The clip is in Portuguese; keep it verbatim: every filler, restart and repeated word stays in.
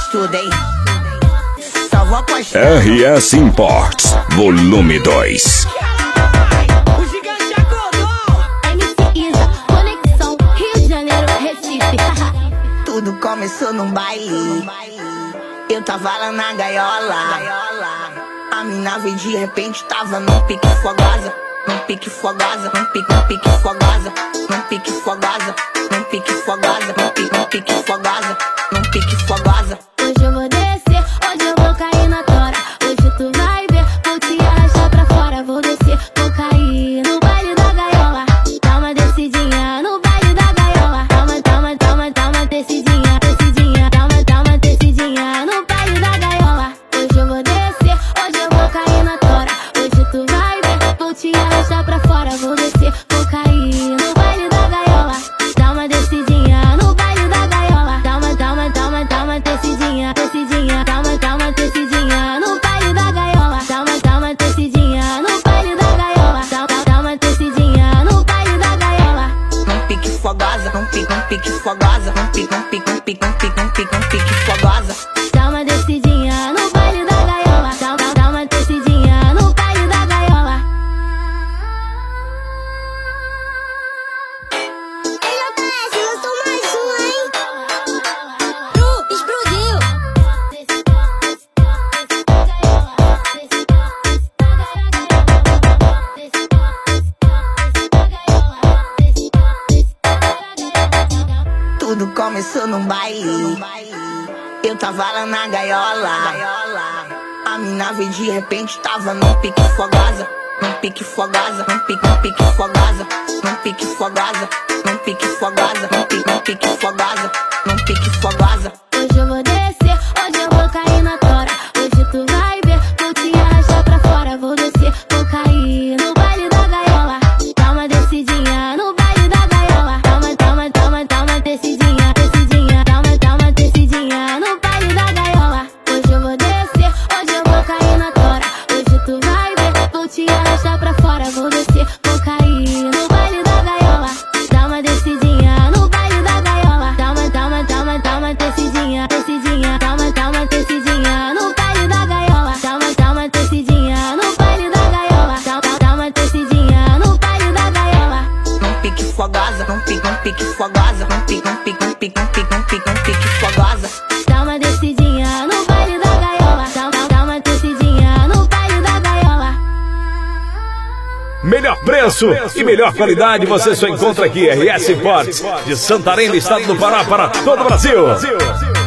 tudo, hein? Só vou apostar. R S Imports, volume dois. O gigante acordou. M C Isa, Conexão, Rio de Janeiro, Recife. Tudo começou num baile. Eu tava lá na gaiola. A mina veio de repente, tava num pique fogosa. Num pique fogosa, num pique, num pique fogosa. Num pique fogosa, num pique fogosa. Num pique, num pique fogosa. Num pique fogosa. Hoje eu vou descer, hoje eu vou cair na tora. Hoje tu vai ver, vou te arrastar pra fora. Vou descer, vou cair no baile da gaiola. Dá uma descidinha no baile da gaiola. Dá uma, dá uma, dá uma, dá uma descidinha, descidinha. Dá uma, dá uma descidinha no baile da gaiola. Hoje eu vou descer, hoje eu vou cair na tora. Hoje tu vai ver, vou te arrastar pra fora. Vou descer, vou cair no baile da gaiola. Dá uma descidinha no baile da gaiola. Dá uma, dá uma, dá uma, dá uma descidinha, descidinha. Dá uma, dá uma descidinha no baile da gaiola. Dá uma, dá uma descidinha no baile da gaiola. Dá, dá, dá uma descidinha no baile da gaiola. Num pique fogosa, num pique, num pique fogosa. Num pique, num pique, num pique, num pique, num pique, num pique fogosa. Dá uma descidinha no baile da gaiola. Dá, dá, dá uma descidinha no baile da gaiola. J S, lançou mais um, hein? Bru, explodiu. Tudo começou num baile. Eu tava lá na gaiola. A mina veio de repente, tava num pique fogosa. Num pique fogosa, num pique, num pique fogosa. Num pique fogosa, num pique fogosa. Num pique, num pique fogosa. Num pique fogosa. Hoje eu vou descer, hoje eu vou cair na tora. Hoje tu vai ver, vou te arrastar pra fora. Vou descer, vou cair no baile da gaiola. Dá uma descidinha no baile da gaiola. Dá uma, dá uma, dá uma, dá uma descidinha, descidinha. Dá uma, dá uma descidinha no baile da gaiola. Hoje eu vou descer, hoje eu vou cair na tora. Hoje tu vai ver, vou te arrastar pra fora. Vou descer, vou cair no baile da gaiola. Dá uma descidinha no baile da gaiola. Dá uma, dá uma, dá uma, dá uma descidinha, descidinha. Dá uma, dá uma descidinha no baile da gaiola. Dá uma, dá uma descidinha no baile da gaiola. Dá, dá, dá uma descidinha no baile da gaiola. Num pique fogosa, num pique, num pique fogosa. Num pique, num pique, num pique, num pique, num pique, num pique fogosa. Dá uma descidinha no baile da gaiola. Dá, dá, dá uma descidinha no baile da gaiola. Melhor preço e melhor qualidade você só encontra aqui. R S Imports, de Santarém, estado do Pará, para todo o Brasil.